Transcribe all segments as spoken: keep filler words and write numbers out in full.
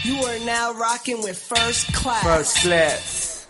You are now rocking with First Class. First Class.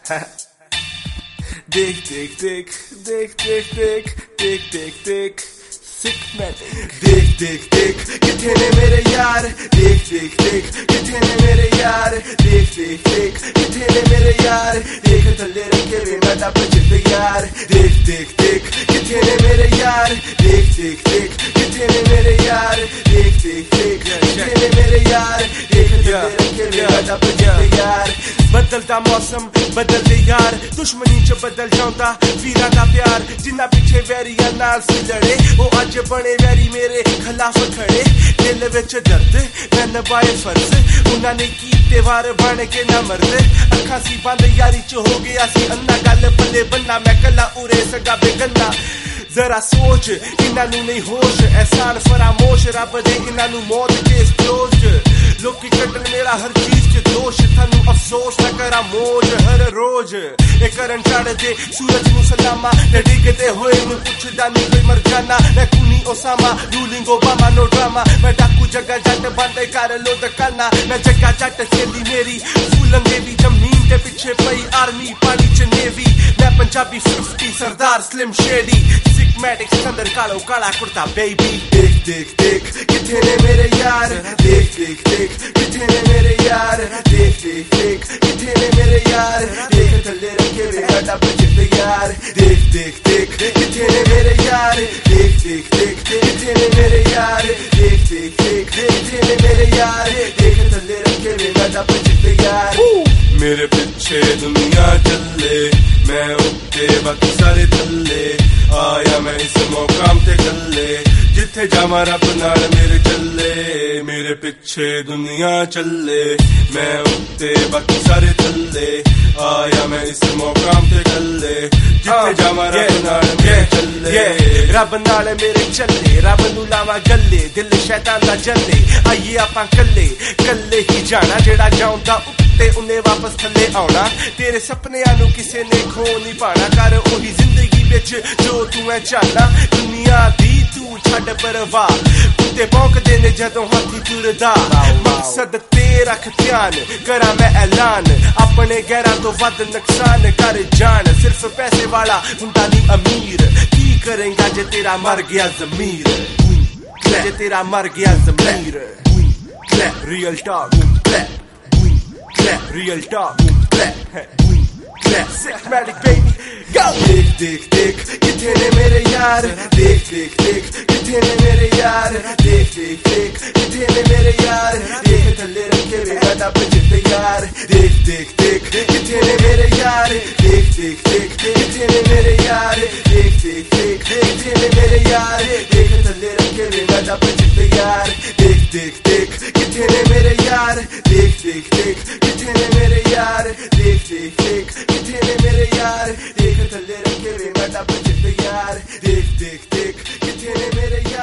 Dick, dick, dick, dick, dick, dick, dick, dick, dick. Sickmatic. Dick, dick, dick, किथे ने मेरे यार. Dick, dick, dick, किथे ने मेरे यार. Dick, dick, dick, किथे ने मेरे यार. देख थल्ले रखे वे मैं टप जित यार. Dick, dick, dick, किथे ने मेरे यार. Dick, dick, dick, किथे ने मेरे यार. Dick, dick, dick, किथे ने मेरे यार. देख थल्ले रखे वे मैं टप जित यार. बदलदा मौसम बदलदे यार. दुश्मनी च बदल जांदा वीरां दा प्यार. जिन्ना पिछे वैरियां नाल सी लड़े ओ अज बने वैरी मेरे खिलाफ खड़े. दिल विच दर्द मैं निभाए फर्ज. उन्हां ने कीते वार बन के ना मरदे. अखां सी बंद यारी च हो गया सी अन्ना. गल पल्ले बन्ना मैं कला उरे सगा बेगन्ना. जरा सोच इन्हां नूं नहीं होश. एहसान फरामोश रब दे इन्हां नूं मौत केस क्लोज. लोकी कड्डन मेरा हर चीज च दोष. थानू अफसोस न करा मौज हर रोज. ए करन चढ़ दे सूरज नू सलामा. ते डिगदे होए नू पुछदा नहीं कोई मर जाना. मैं खूनी Osama ruling Obama no drama. मैं डाकू जगह जट बंद कर लो दकाना. मैं जगह जट सेली मेरी फूलंगे भी जमीन के पिछे पई आर्मी पानी च नेवी. मैं पंजाबी फिफ्टी सरदार स्लिम शेडी. सिकमैटिक सिकंदर कालो काला कुर्ता बेबी. देख देख देख किथे ने मेरे यार. देख देख देख किथे ने मेरे यार. देख देख देख किथे ने मेरे यार. देख थल्ले रखे वे टप जित यार. देख देख देख किथे ने मेरे यार. देख देख देख किथे ने मेरे यार. देख देख देख किथे ने मेरे यार. देख थल्ले रखे वे टप जित यार. मेरे पिछे दुनिया चले मैं उत्ते बाकी सारे थल्ले. आया मैं इस मौकाम ते गल्ले. जिथे जावा रब नाल मेरे चले. मेरे पिछे दुनिया चले मैं उत्ते बाकी सारे थल्ले. आया मैं इस मौकाम ते गल्ले. जिथे जावा रब नाल मेरे चले. रब नाल मेरे चले. रब नू लावा गल्ले. दिल शैतान दा जले. आइए आपां कल्ले कल्ले ही जाना. जेड़ा जाउंदा उत्ते उन्हें वापस थल्ले आउणा. तेरे सपनियां नू किसे ने खो नहीं पाना. कर ओही जिंदगी विच जो तू है चाहना. दुनिया दी तू छड्ड परवाह. कुत्ते भौंकदे ने जदों हाथी तुरदा. मकसद ते रख ध्यान करा मैं ऐलान. अपने गैरां तो वध नुकसान कर जान. सिर्फ पैसे वाला हुंदा नहीं अमीर. की करेंगा जे तेरा मर गया जमीर. जे तेरा मर गया जमीर. Real talk real talk Sickmatic baby go. देख देख देख किथे ने मेरे यार. देख देख देख किथे ने मेरे यार. देख देख देख किथे ने मेरे यार. देख थल्ले रखे वे टप जित यार. देख देख देख किथे ने मेरे यार. देख देख देख किथे ने मेरे यार. देख देख देख किथे ने मेरे यार. देख थल्ले रखे वे टप जित यार. देख देख देख किथे ने मेरे यार. देख देख देख किथे ने मेरे यार. देख देख देख किथे ने मेरे यार. देख थल्ले रखे वे मैं टप जित यार. देख देख देख किथे ने मेरे यार.